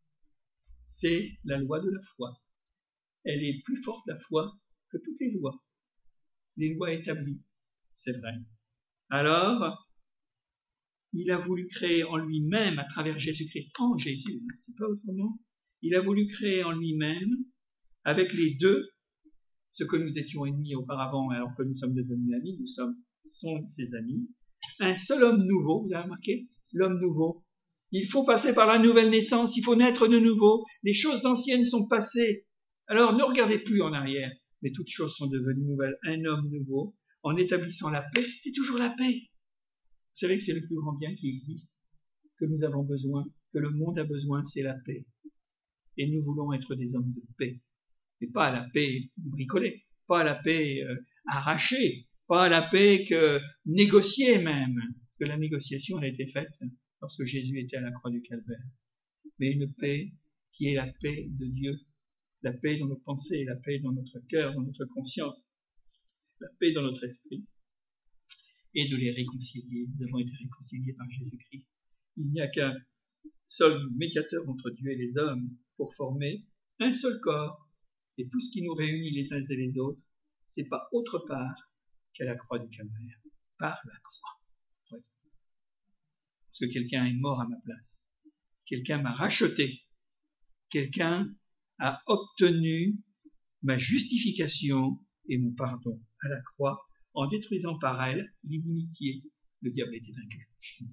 de la foi. Elle est plus forte, la foi, que toutes les lois établies, c'est vrai. Alors, il a voulu créer en lui-même, à travers Jésus-Christ, en Jésus, c'est pas autrement, il a voulu créer en lui-même, avec les deux, ce que nous étions ennemis auparavant, alors que nous sommes devenus amis, sont ses amis, un seul homme nouveau, vous avez remarqué, l'homme nouveau. Il faut passer par la nouvelle naissance, il faut naître de nouveau, les choses anciennes sont passées. Alors ne regardez plus en arrière, mais toutes choses sont devenues nouvelles. Un homme nouveau, en établissant la paix, c'est toujours la paix. Vous savez que c'est le plus grand bien qui existe, que nous avons besoin, que le monde a besoin, c'est la paix. Et nous voulons être des hommes de paix. Et pas la paix bricolée, pas la paix arrachée, pas la paix négociée même. Parce que la négociation, elle a été faite lorsque Jésus était à la croix du Calvaire. Mais une paix qui est la paix de Dieu, la paix dans nos pensées, la paix dans notre cœur, dans notre conscience, la paix dans notre esprit, et de les réconcilier. Nous avons été réconciliés par Jésus-Christ. Il n'y a qu'un seul médiateur entre Dieu et les hommes pour former un seul corps. Et tout ce qui nous réunit les uns et les autres, c'est pas autre part qu'à la croix du Calvaire, par la croix. Parce que quelqu'un est mort à ma place. Quelqu'un m'a racheté. Quelqu'un a obtenu ma justification et mon pardon à la croix, en détruisant par elle l'inimitié. Le diable était vaincu.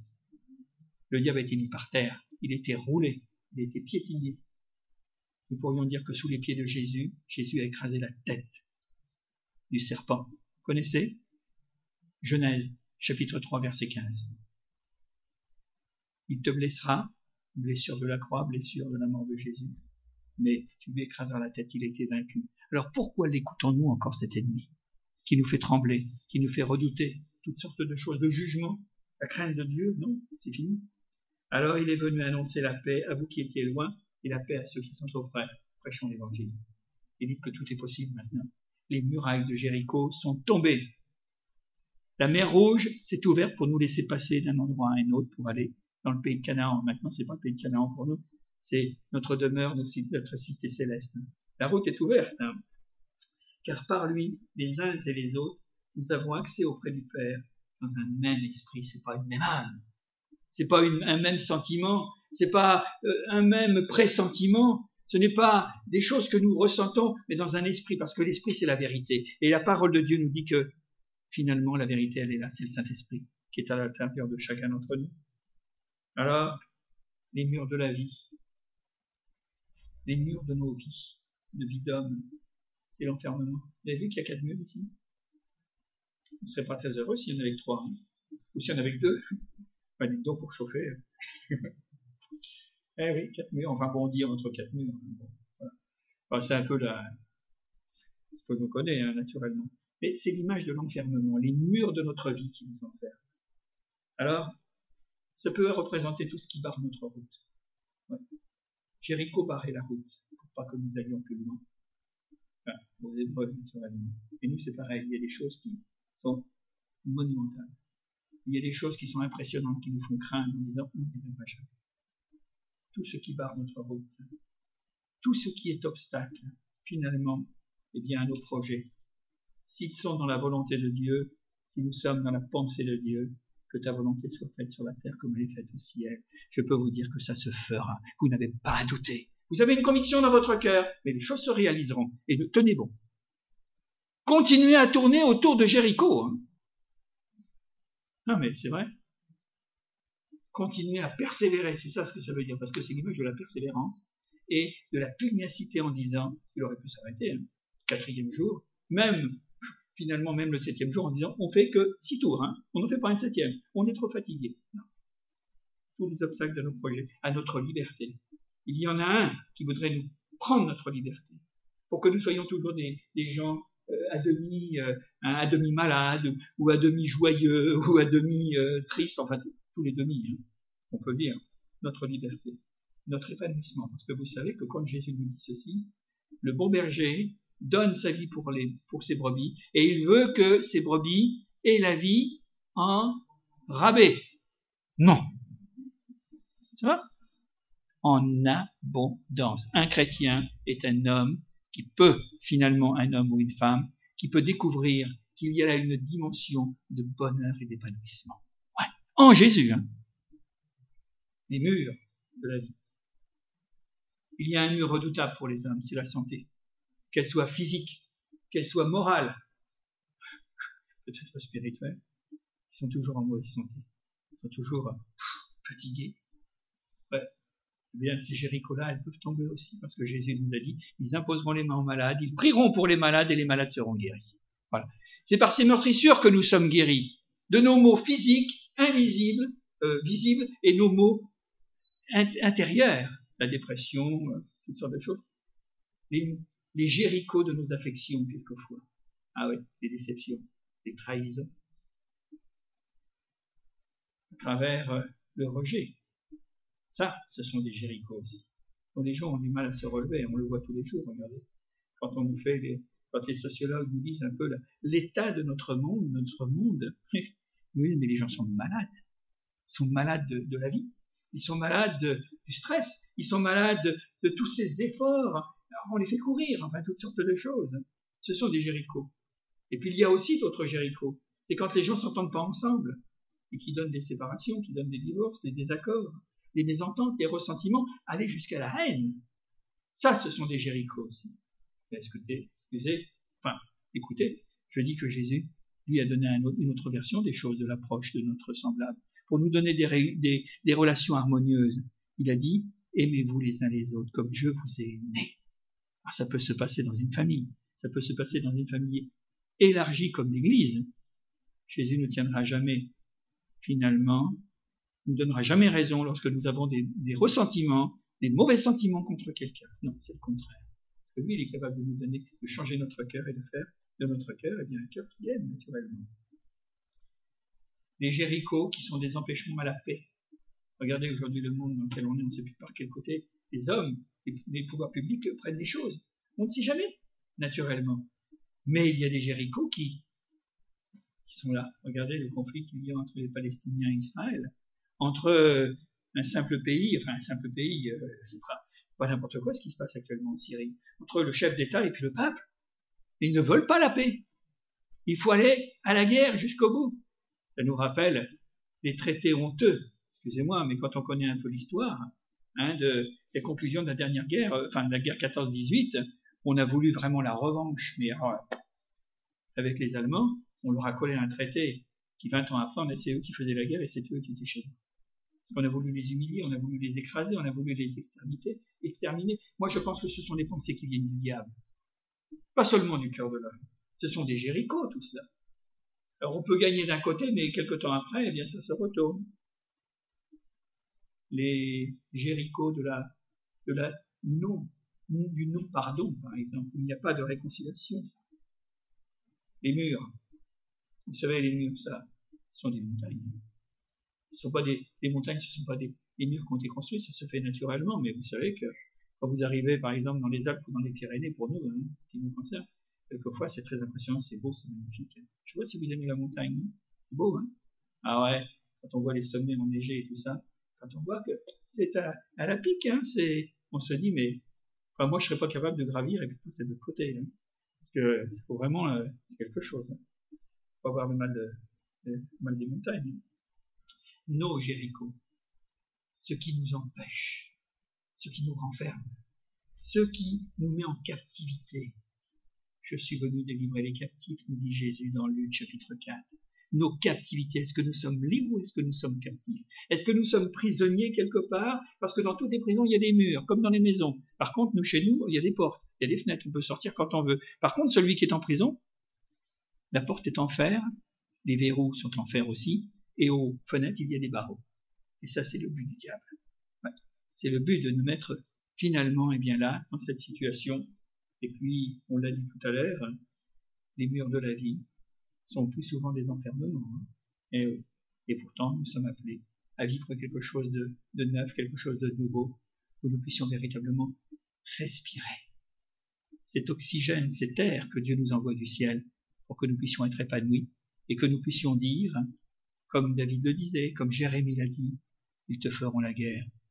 Le diable a été mis par terre. Il était roulé. Il a été piétiné. Nous pourrions dire que sous les pieds de Jésus, Jésus a écrasé la tête du serpent. Vous connaissez? Genèse, chapitre 3, verset 15. Il te blessera, blessure de la croix, blessure de la mort de Jésus. Mais tu lui écraseras la tête, il a été vaincu. Alors pourquoi l'écoutons-nous encore, cet ennemi, qui nous fait trembler, qui nous fait redouter toutes sortes de choses, de jugement, la crainte de Dieu? Non, c'est fini. Alors il est venu annoncer la paix à vous qui étiez loin, et la paix à ceux qui sont auprès. Prêchons l'évangile. Et dites que tout est possible maintenant. Les murailles de Jéricho sont tombées. La mer Rouge s'est ouverte pour nous laisser passer d'un endroit à un autre pour aller dans le pays de Canaan. Maintenant, c'est pas le pays de Canaan pour nous. C'est notre demeure, notre cité céleste. La route est ouverte, hein. Car par lui, les uns et les autres, nous avons accès auprès du Père dans un même esprit. C'est pas une même âme. C'est pas un même sentiment. C'est pas un même pressentiment. Ce n'est pas des choses que nous ressentons, mais dans un esprit, parce que l'esprit, c'est la vérité. Et la parole de Dieu nous dit que, finalement, la vérité, elle est là. C'est le Saint-Esprit qui est à l'intérieur de chacun d'entre nous. Alors, les murs de la vie, les murs de nos vies, de vie d'homme, c'est l'enfermement. Vous avez vu qu'il y a 4 murs ici? On ne serait pas très heureux s'il y en avait que 3, hein. Ou s'il y en avait que 2. Enfin, dites donc pour chauffer. Eh oui, 4 murs, enfin bon, on dit entre 4 murs. Bon, voilà. Enfin, c'est un peu ce que l'on connaît, hein, naturellement. Mais c'est l'image de l'enfermement, les murs de notre vie qui nous enferment. Alors, ça peut représenter tout ce qui barre notre route. Ouais. Jéricho barrait la route pour pas que nous allions plus loin. Enfin, aux épreuves, naturellement. Et nous, c'est pareil, il y a des choses qui sont monumentales. Il y a des choses qui sont impressionnantes, qui nous font craindre en disant, on n'y arrivera jamais. Tout ce qui barre notre route, tout ce qui est obstacle, finalement, eh bien, à nos projets. S'ils sont dans la volonté de Dieu, si nous sommes dans la pensée de Dieu, que ta volonté soit faite sur la terre comme elle est faite au ciel, je peux vous dire que ça se fera. Vous n'avez pas à douter. Vous avez une conviction dans votre cœur, mais les choses se réaliseront. Et tenez bon. Continuez à tourner autour de Jéricho. Hein. Non, mais c'est vrai. Continuez à persévérer, c'est ça ce que ça veut dire, parce que c'est l'image de la persévérance et de la pugnacité en disant qu'il aurait pu s'arrêter, hein, 4e jour, même, finalement, même le 7e jour en disant on fait que 6 tours, hein, on n'en fait pas un 7e, on est trop fatigué. Non. Tous les obstacles de nos projets, à notre liberté. Il y en a un qui voudrait nous prendre notre liberté, pour que nous soyons toujours des gens à demi malades, ou à demi joyeux, ou à demi tristes, enfin tous les demi, hein, on peut dire, notre liberté, notre épanouissement. Parce que vous savez que quand Jésus nous dit ceci, le bon berger donne sa vie pour ses brebis, et il veut que ces brebis aient la vie en rabais. Non. Ça va? en abondance. Un chrétien est un homme qui peut, finalement, un homme ou une femme, qui peut découvrir qu'il y a là une dimension de bonheur et d'épanouissement. Ouais. En Jésus, hein. Les murs de la vie. Il y a un mur redoutable pour les hommes, c'est la santé. Qu'elle soit physique, qu'elle soit morale, peut-être spirituelle, ils sont toujours en mauvaise santé. Ils sont toujours fatigués. Ouais. Eh bien, ces Jéricho-là, elles peuvent tomber aussi, parce que Jésus nous a dit, ils imposeront les mains aux malades, ils prieront pour les malades et les malades seront guéris. Voilà. C'est par ces meurtrissures que nous sommes guéris. De nos maux physiques, invisibles, visibles, et nos maux intérieurs. La dépression, toutes sortes de choses. Les Jérichos de nos affections, quelquefois. Ah oui, les déceptions, les trahisons. À travers le rejet. Ça, ce sont des Jérichos aussi. Donc les gens ont du mal à se relever, on le voit tous les jours, regardez. Quand on nous fait quand les sociologues nous disent un peu l'état de notre monde, nous disent, mais les gens sont malades. Ils sont malades de la vie. Ils sont malades du stress. Ils sont malades de tous ces efforts. Alors, on les fait courir, enfin, toutes sortes de choses. Ce sont des Jérichos. Et puis, il y a aussi d'autres Jérichos. C'est quand les gens s'entendent pas ensemble et qui donnent des séparations, qui donnent des divorces, des désaccords, des mésententes, des ressentiments, aller jusqu'à la haine. Ça, ce sont des Jérichos aussi. Écoutez, je dis que Jésus, lui, a donné une autre version des choses, de l'approche de notre semblable, pour nous donner des relations harmonieuses. Il a dit, aimez-vous les uns les autres comme je vous ai aimé. Alors, ça peut se passer dans une famille, ça peut se passer dans une famille élargie comme l'Église. Jésus ne tiendra jamais, finalement, ne donnera jamais raison lorsque nous avons des ressentiments, des mauvais sentiments contre quelqu'un. Non, c'est le contraire. Parce que lui, il est capable de nous donner, de changer notre cœur et de faire de notre cœur, eh bien, un cœur qui aime, naturellement. Les Jérichos, qui sont des empêchements à la paix. Regardez aujourd'hui le monde dans lequel on est, on ne sait plus par quel côté les hommes, les pouvoirs publics prennent les choses. On ne sait jamais, naturellement. Mais il y a des Jérichos qui sont là. Regardez le conflit qu'il y a entre les Palestiniens et Israël. Entre un simple pays, c'est pas n'importe quoi ce qui se passe actuellement en Syrie. Entre le chef d'État et puis le peuple. Ils ne veulent pas la paix. Il faut aller à la guerre jusqu'au bout. Ça nous rappelle les traités honteux. Excusez-moi, mais quand on connaît un peu l'histoire, des conclusions de la dernière guerre, de la guerre 14-18, on a voulu vraiment la revanche. Mais avec les Allemands, on leur a collé un traité qui 20 ans après, c'est eux qui faisaient la guerre et c'est eux qui étaient chez nous. Parce qu'on a voulu les humilier, on a voulu les écraser, on a voulu les exterminer. Moi, je pense que ce sont des pensées qui viennent du diable. Pas seulement du cœur de l'homme. Ce sont des Jérichos, tout cela. Alors, on peut gagner d'un côté, mais quelque temps après, eh bien, ça se retourne. Les Jérichos du non-pardon, par exemple, où il n'y a pas de réconciliation. Les murs. Vous savez, les murs, ça, sont des montagnes. Ce sont pas des montagnes, ce sont pas des murs qui ont été construits, ça se fait naturellement, mais vous savez que quand vous arrivez, par exemple, dans les Alpes ou dans les Pyrénées, pour nous, ce qui nous concerne, quelquefois, c'est très impressionnant, c'est beau, c'est magnifique. Je vois si vous aimez la montagne, non? C'est beau, hein? Ah ouais, quand on voit les sommets enneigés et tout ça, quand on voit que c'est à la pique, on se dit, mais, moi, je serais pas capable de gravir et puis passer de l'autre côté, hein? Parce que, faut vraiment, c'est quelque chose, hein. Faut avoir le mal des montagnes. Nos Jérichos, ce qui nous empêche, ce qui nous renferme, ce qui nous met en captivité. Je suis venu délivrer les captifs, nous dit Jésus dans Luc chapitre 4. Nos captivités, est-ce que nous sommes libres ou est-ce que nous sommes captifs? Est-ce que nous sommes prisonniers quelque part? Parce que dans toutes les prisons, il y a des murs, comme dans les maisons. Par contre, chez nous, il y a des portes, il y a des fenêtres, on peut sortir quand on veut. Par contre, celui qui est en prison, la porte est en fer, les verrous sont en fer aussi, et aux fenêtres, il y a des barreaux. Et ça, c'est le but du diable. Ouais. C'est le but de nous mettre finalement, là, dans cette situation. Et puis, on l'a dit tout à l'heure, les murs de la vie sont plus souvent des enfermements. Et pourtant, nous sommes appelés à vivre quelque chose de neuf, quelque chose de nouveau, où nous puissions véritablement respirer cet oxygène, cet air que Dieu nous envoie du ciel, pour que nous puissions être épanouis, et que nous puissions dire, comme David le disait, comme Jérémie l'a dit, ils te feront la guerre,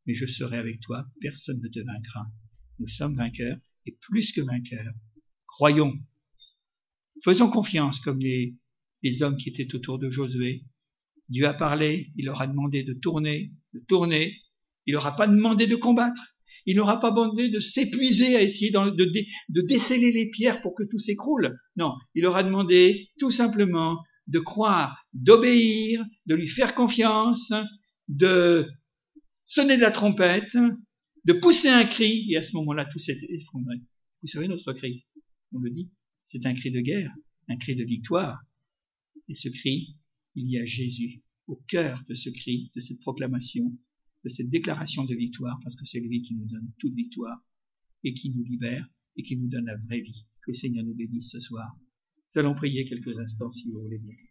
mais je serai avec toi, personne ne te vaincra. Nous sommes vainqueurs, et plus que vainqueurs. Croyons. Faisons confiance comme les hommes qui étaient autour de Josué. Dieu a parlé, il leur a demandé de tourner. Il leur a pas demandé de combattre. Il leur a pas demandé de s'épuiser à essayer de déceler les pierres pour que tout s'écroule. Non, il leur a demandé tout simplement de croire, d'obéir, de lui faire confiance, de sonner de la trompette, de pousser un cri, et à ce moment-là, tout s'est effondré. Vous savez notre cri, on le dit, c'est un cri de guerre, un cri de victoire. Et ce cri, il y a Jésus au cœur de ce cri, de cette proclamation, de cette déclaration de victoire, parce que c'est lui qui nous donne toute victoire, et qui nous libère, et qui nous donne la vraie vie. Que le Seigneur nous bénisse ce soir. Nous allons prier quelques instants, si vous voulez bien.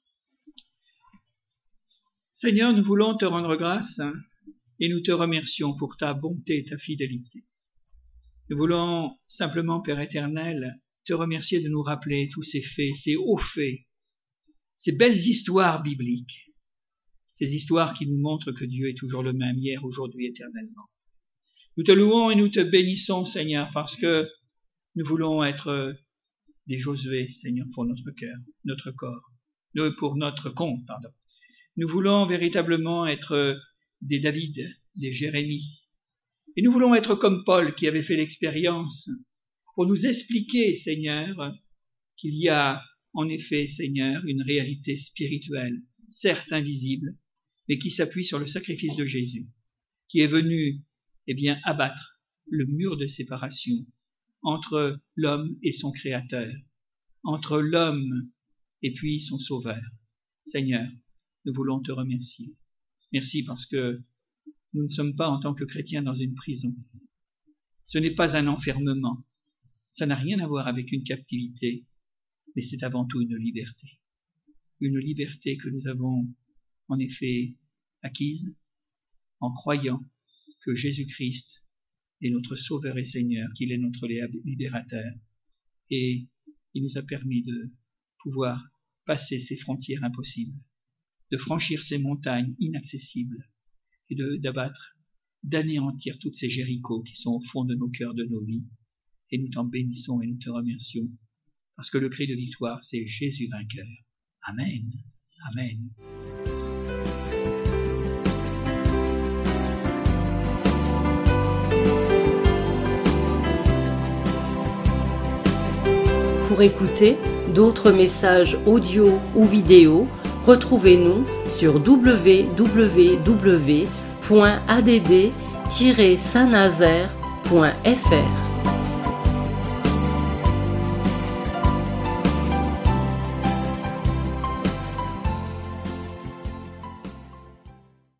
Seigneur, nous voulons te rendre grâce, et nous te remercions pour ta bonté et ta fidélité. Nous voulons simplement, Père éternel, te remercier de nous rappeler tous ces faits, ces hauts faits, ces belles histoires bibliques, ces histoires qui nous montrent que Dieu est toujours le même hier, aujourd'hui, éternellement. Nous te louons et nous te bénissons, Seigneur, parce que nous voulons être des Josué, Seigneur, pour notre cœur, notre corps, pour notre compte, pardon. Nous voulons véritablement être des David, des Jérémie. Et nous voulons être comme Paul qui avait fait l'expérience pour nous expliquer, Seigneur, qu'il y a en effet, Seigneur, une réalité spirituelle, certes invisible, mais qui s'appuie sur le sacrifice de Jésus, qui est venu, abattre le mur de séparation entre l'homme et son Créateur, entre l'homme et puis son Sauveur. Seigneur, nous voulons te remercier. Merci parce que nous ne sommes pas en tant que chrétiens dans une prison. Ce n'est pas un enfermement. Ça n'a rien à voir avec une captivité, mais c'est avant tout une liberté. Une liberté que nous avons en effet acquise en croyant que Jésus-Christ est notre Sauveur et Seigneur, qu'il est notre libérateur. Et il nous a permis de pouvoir passer ces frontières impossibles, de franchir ces montagnes inaccessibles et d'abattre, d'anéantir toutes ces Jérichos qui sont au fond de nos cœurs, de nos vies. Et nous t'en bénissons et nous te remercions, parce que le cri de victoire, c'est Jésus vainqueur. Amen. Amen. Pour écouter d'autres messages audio ou vidéo, retrouvez-nous sur www.add-saint-nazaire.fr.